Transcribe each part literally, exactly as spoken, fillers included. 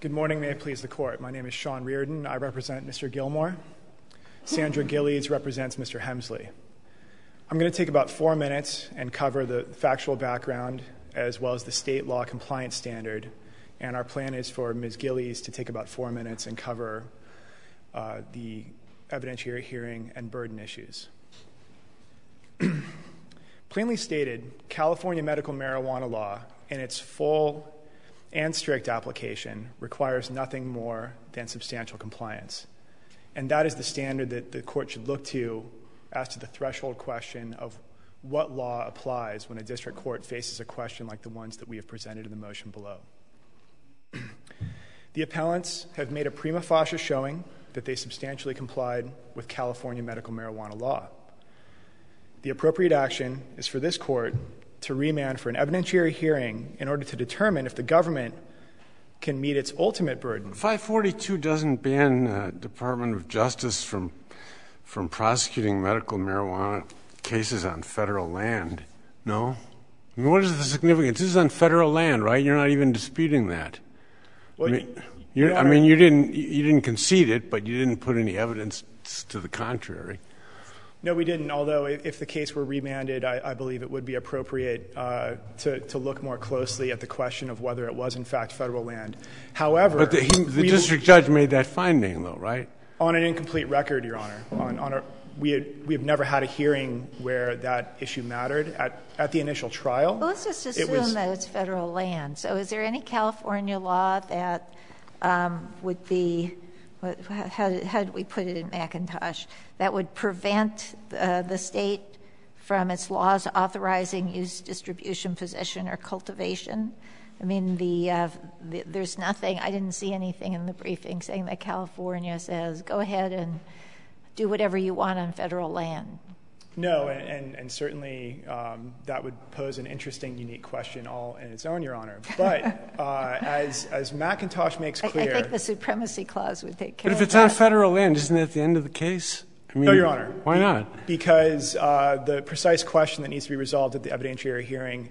Good morning. May it please the Court. My name is Sean Reardon. I represent Mister Gilmore. Sandra Gillies represents Mister Hemsley. I'm going to take about four minutes and cover the factual background as well as the state law compliance standard. And our plan is for Miz Gillies to take about four minutes and cover uh, the evidentiary hearing and burden issues. Plainly stated, California medical marijuana law in its full and strict application requires nothing more than substantial compliance. And that is the standard that the court should look to as to the threshold question of what law applies when a district court faces a question like the ones that we have presented in the motion below. The appellants have made a prima facie showing that they substantially complied with California medical marijuana law. The appropriate action is for this court to remand for an evidentiary hearing in order to determine if the government can meet its ultimate burden. five forty-two doesn't ban uh, Department of Justice from from prosecuting medical marijuana cases on federal land, no? I mean, what is the significance? This is on federal land, right? You're not even disputing that. Well, I mean, you, I mean, you didn't you didn't concede it, but you didn't put any evidence to the contrary. No, we didn't, although if the case were remanded, I, I believe it would be appropriate uh, to, to look more closely at the question of whether it was, in fact, federal land. However— But the, he, the district judge made that finding, though, right? On an incomplete record, Your Honor. On, on a, we, had, we have never had a hearing where that issue mattered. At, at the initial trial— Well, let's just assume it was, that it's federal land. So is there any California law that um, would be— How, how did we put it in McIntosh, that would prevent uh, the state from its laws authorizing use, distribution, possession, or cultivation? I mean, the, uh, the, there's nothing, I didn't see anything in the briefing saying that California says, go ahead and do whatever you want on federal land. No, and, and, and certainly um, that would pose an interesting, unique question all in its own, Your Honor. But uh, as, as McIntosh makes clear— I, I think the Supremacy Clause would take care of that. But if it's on federal land, isn't that the end of the case? I mean, no, Your Honor. Why not? Because uh, the precise question that needs to be resolved at the evidentiary hearing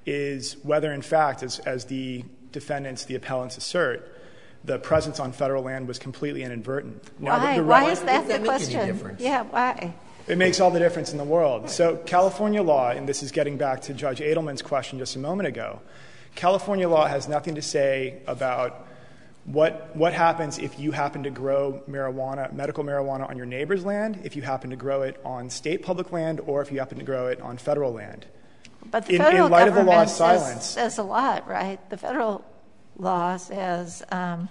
is whether, in fact, as, as the defendants, the appellants assert, the presence on federal land was completely inadvertent. Now, Why? The, the why is that that the question? Yeah, why? It makes all the difference in the world. So California law, and this is getting back to Judge Edelman's question just a moment ago, California law has nothing to say about what what happens if you happen to grow marijuana, medical marijuana on your neighbor's land, if you happen to grow it on state public land, or if you happen to grow it on federal land. But the in, federal in light government of the law's says, silence, says a lot, right? The federal law says um,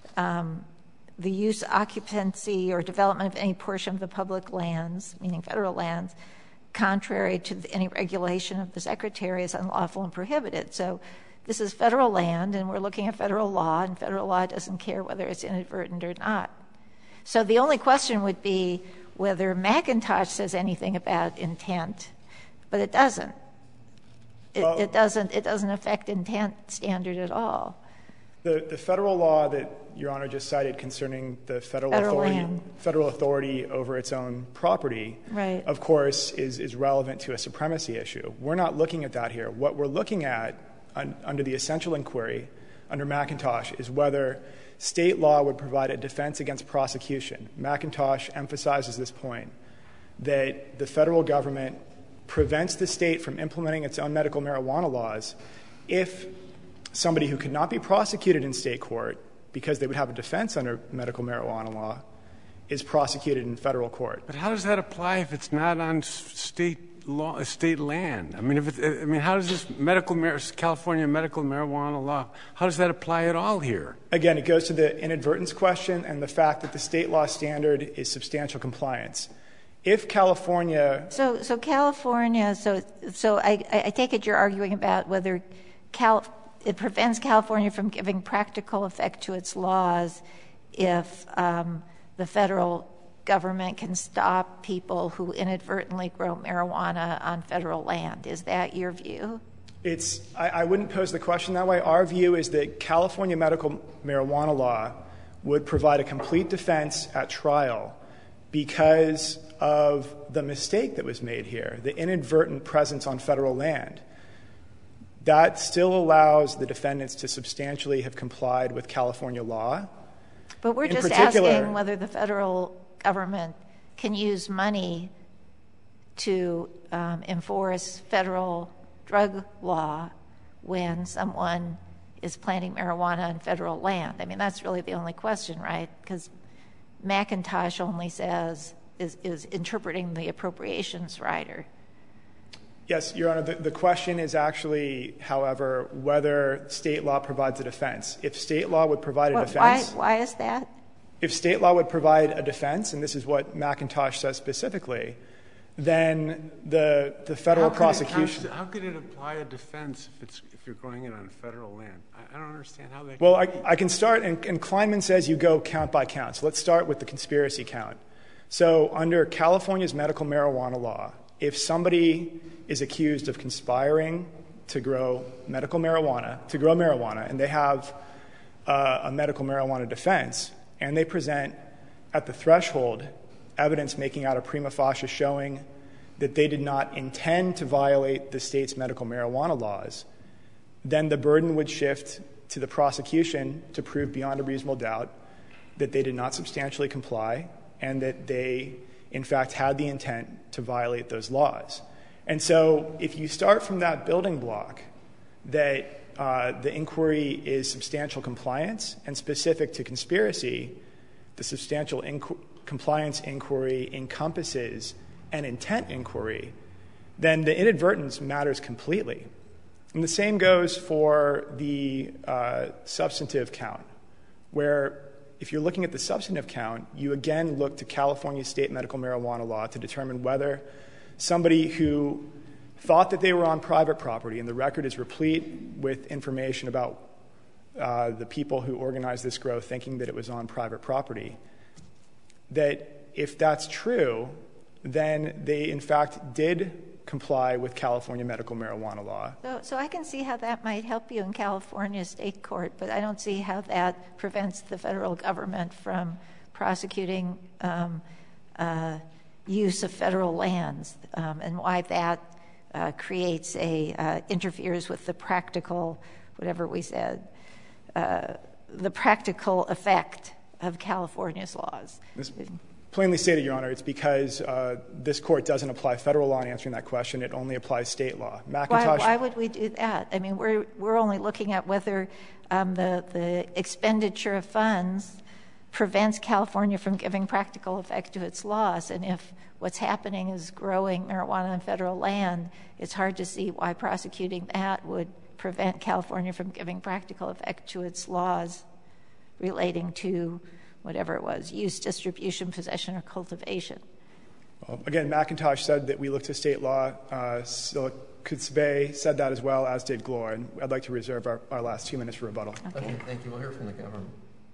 um, the use, occupancy, or development of any portion of the public lands, meaning federal lands, contrary to any regulation of the Secretary is unlawful and prohibited. So this is federal land, and we're looking at federal law, and federal law doesn't care whether it's inadvertent or not. So the only question would be whether McIntosh says anything about intent, but it doesn't. It, well, it doesn't. It doesn't affect intent standard at all. The, the federal law that Your Honor just cited concerning the federal, federal authority, land. federal authority over its own property, right. of course, is, is relevant to a supremacy issue. We're not looking at that here. What we're looking at un, under the essential inquiry under McIntosh is whether state law would provide a defense against prosecution. McIntosh emphasizes this point, that the federal government prevents the state from implementing its own medical marijuana laws if somebody who could not be prosecuted in state court because they would have a defense under medical marijuana law is prosecuted in federal court. But how does that apply if it's not on state law, state land? I mean, if it, I mean, how does this medical California medical marijuana law, how does that apply at all here? Again, it goes to the inadvertence question and the fact that the state law standard is substantial compliance. If California— So, so California, so, so I, I take it you're arguing about whether Cal, it prevents California from giving practical effect to its laws if um, the federal government can stop people who inadvertently grow marijuana on federal land. Is that your view? It's, I, I wouldn't pose the question that way. Our view is that California medical marijuana law would provide a complete defense at trial because of the mistake that was made here, the inadvertent presence on federal land. that still allows the defendants to substantially have complied with California law. But we're In just particular, asking whether the federal government can use money to um, enforce federal drug law when someone is planting marijuana on federal land. I mean, that's really the only question, right? Because McIntosh only says, is, is interpreting the appropriations rider. Yes, Your Honor, the, the question is actually, however, whether state law provides a defense. If state law would provide a Well, defense... Why, why is that? If state law would provide a defense, and this is what McIntosh says specifically, then the, the federal how prosecution... Could it, how could it apply a defense if, it's, if you're growing it on federal land? I, I don't understand how that... Well, I, I can start, and, and Kleinman says you go count by count. So let's start with the conspiracy count. So under California's medical marijuana law, if somebody is accused of conspiring to grow medical marijuana, to grow marijuana, and they have uh, a medical marijuana defense, and they present at the threshold evidence making out a prima facie showing that they did not intend to violate the state's medical marijuana laws, then the burden would shift to the prosecution to prove beyond a reasonable doubt that they did not substantially comply and that they, in fact, had the intent to violate those laws. And so if you start from that building block that uh, the inquiry is substantial compliance and specific to conspiracy, the substantial inqu- compliance inquiry encompasses an intent inquiry, then the inadvertence matters completely. And the same goes for the uh, substantive count, where if you're looking at the substantive count, you again look to California state medical marijuana law to determine whether somebody who thought that they were on private property, and the record is replete with information about uh, the people who organized this growth thinking that it was on private property, that if that's true, then they in fact did comply with California medical marijuana law. So, so I can see how that might help you in California state court, but I don't see how that prevents the federal government from prosecuting um, uh, use of federal lands, um, and why that uh, creates a, uh, interferes with the practical, whatever we said, uh, the practical effect of California's laws. This, plainly stated, Your Honor, it's because uh, this court doesn't apply federal law in answering that question. It only applies state law. McIntosh. Why, why would we do that? I mean, we're we're only looking at whether um, the the expenditure of funds prevents California from giving practical effect to its laws. And if what's happening is growing marijuana on federal land, it's hard to see why prosecuting that would prevent California from giving practical effect to its laws relating to whatever it was, use, distribution, possession, or cultivation. Well, again, McIntosh said that we look to state law. Uh, Kutzbay said that as well, as did Glore. And I'd like to reserve our, our last two minutes for rebuttal. Okay. okay, thank you. We'll hear from the government.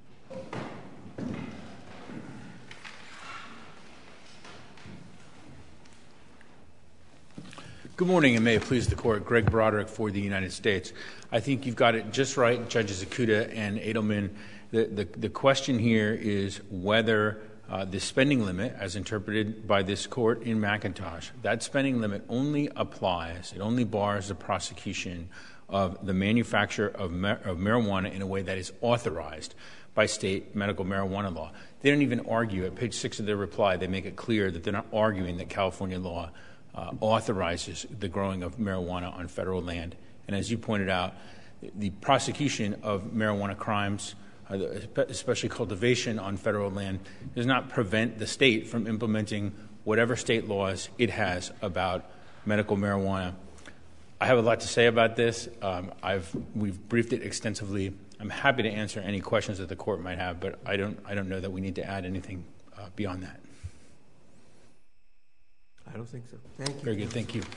Good morning, and may it please the Court. Greg Broderick for the United States. I think you've got it just right, Judges Ikuda and Edelman. The, the, the question here is whether uh, the spending limit, as interpreted by this Court in McIntosh, that spending limit only applies, it only bars the prosecution of the manufacture of, mar- of marijuana in a way that is authorized by state medical marijuana law. They don't even argue. At page six of their reply, they make it clear that they're not arguing that California law uh, authorizes the growing of marijuana on federal land. And as you pointed out, the prosecution of marijuana crimes, uh, especially cultivation on federal land, does not prevent the state from implementing whatever state laws it has about medical marijuana. I have a lot to say about this. Um, I've we've briefed it extensively. I'm happy to answer any questions that the Court might have, but I don't I don't know that we need to add anything uh, beyond that. I don't think so. Thank you. Very good. Thank you.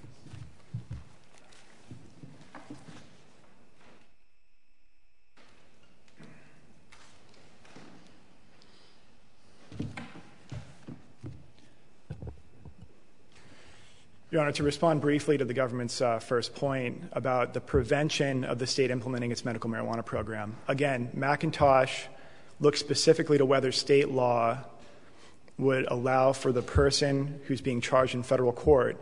Your Honor, to respond briefly to the government's uh, first point about the prevention of the state implementing its medical marijuana program. Again, McIntosh looks specifically to whether state law would allow for the person who's being charged in federal court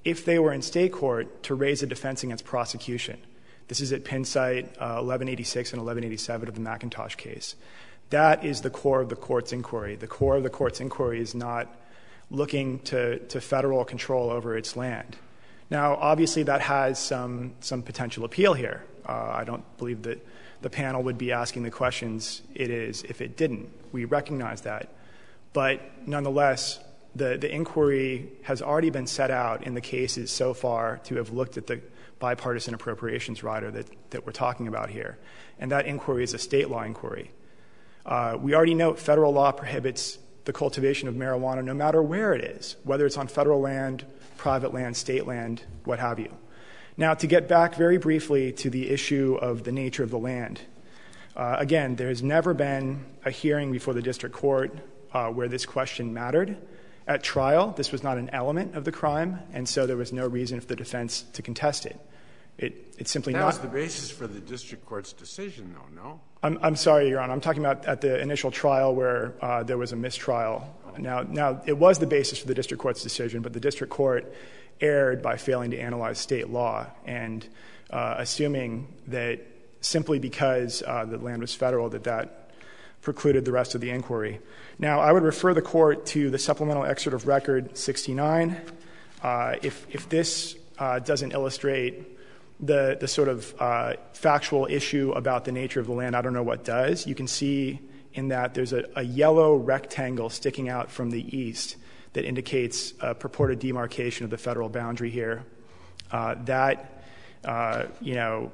if they were in state court, to raise a defense against prosecution. This is at Penn site uh, eleven eighty-six and eleven eighty-seven of the McIntosh case. That is the core of the court's inquiry. The core of the court's inquiry is not looking to, to federal control over its land. Now, obviously, that has some, some potential appeal here. Uh, I don't believe that the panel would be asking the questions it is if it didn't. We recognize that. But nonetheless, the, the inquiry has already been set out in the cases so far to have looked at the bipartisan appropriations rider that, that we're talking about here. And that inquiry is a state law inquiry. Uh, we already know federal law prohibits the cultivation of marijuana no matter where it is, whether it's on federal land, private land, state land, what have you. Now, to get back very briefly to the issue of the nature of the land, uh, again, there has never been a hearing before the district court uh, where this question mattered. At trial, this was not an element of the crime, and so there was no reason for the defense to contest it. It, it's simply that not. That was the basis for the district court's decision, though, no? I'm, I'm sorry, Your Honor. I'm talking about at the initial trial where uh, there was a mistrial. Now, now, it was the basis for the district court's decision, but the district court erred by failing to analyze state law and uh, assuming that simply because uh, the land was federal that that precluded the rest of the inquiry. Now, I would refer the court to the supplemental excerpt of record sixty-nine. Uh, if, if this uh, doesn't illustrate the, the sort of uh, factual issue about the nature of the land, I don't know what does. You can see in that there's a, a yellow rectangle sticking out from the east that indicates a purported demarcation of the federal boundary here. Uh, that, uh, you know,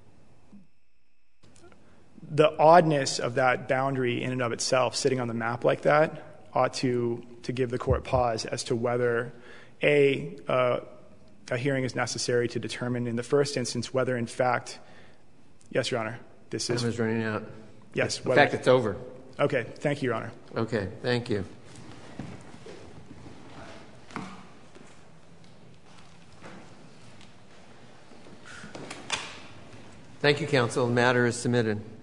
the oddness of that boundary in and of itself sitting on the map like that ought to, to give the court pause as to whether, A, uh, a hearing is necessary to determine in the first instance whether, in fact, yes, Your Honor, this is. Time is running out. Yes. In fact, it's over. Okay. Thank you, Your Honor. Okay. Thank you. Thank you, counsel. The matter is submitted.